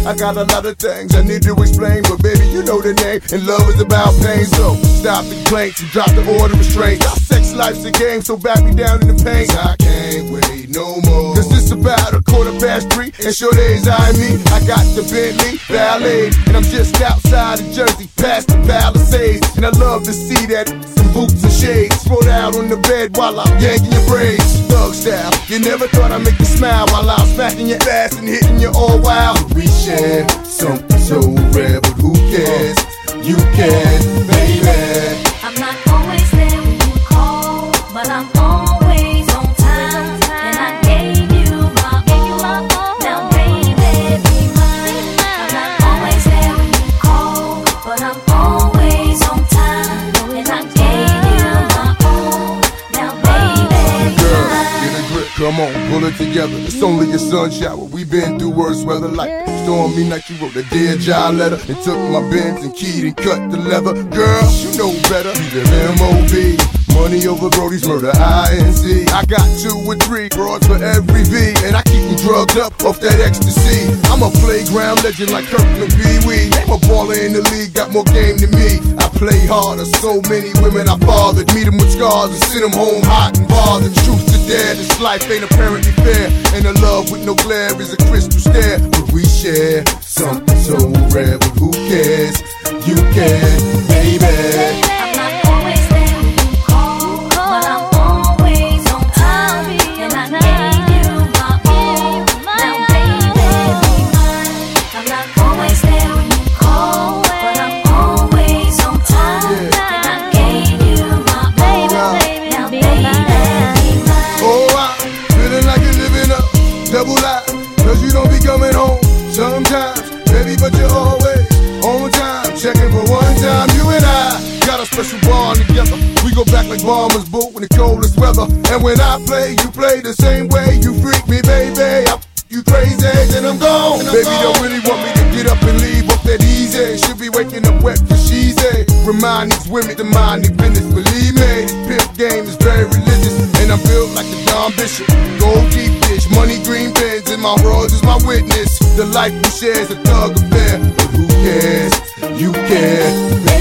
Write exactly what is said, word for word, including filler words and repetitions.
I got a lot of things I need to explain, but baby, you know the name, and love is about pain. So stop the complaints and drop the order of restraint. Our sex life's a game, so back me down in the pain. I can't wait no more, cause it's about a quarter past three, and sure days I me. I got the Bentley Ballet, and I'm just outside of Jersey, past the Palisades. And I love to see that, some boots and shades, spread out on the bed while I'm yanking your braids. Thug style, you never thought I'd make you smile while I'm smacking your ass and hitting you all wild. We share something so rare, but who cares? You can, baby. I'm not always there when you call, but I'm always on time. And I gave you my all. Now baby, be mine. I'm not always there when you call, but I'm always on time. And I gave you my all. Now baby, be Girl, mine. get a grip, come on, pull it together. It's only a sun shower, we been through worse weather. Like stormy night, you wrote a Dear John letter and took my Benz and keyed and cut the leather. Girl, you know better, we live M O B. Money over Brody's murder, I N C. I got two or three broads for every V, and I keep them drugged up off that ecstasy. I'm a playground legend like Kirkland Pee Wee. I'm a baller in the league, got more game than me. I play harder, so many women I fathered. Meet them with scars and send them home hot and bothered. Truth to dare, this life ain't apparently fair, and a love with no glare is a crystal stare. But we share something so rare, but who cares? You can, baby. I'm not always there when you call, but I'm always on time. And I gave you my all. Now baby, be mine. I'm not always there when you call, but I'm always on time. And I gave you my all. Now baby, be mine. Oh, I'm feeling like you're living a double life, cause you don't be coming home sometimes, baby, but you're always on time. Checking for one time, you and I got a special bond together. We go back like bombers boot in the coldest weather. And when I play, you play the same way. You freak me, baby, I f you crazy, then I'm gone. And I'm baby, gone. Don't really want me to get up and leave off that easy. Should be waking up wet for she's a. Remind these women to mind their business. Believe me, this pimp game is very religious, and I'm built like the Don Bishop. Gold deep dish, money green bins, and my bros is my witness. The life we share is a thug affair, but who cares? You care.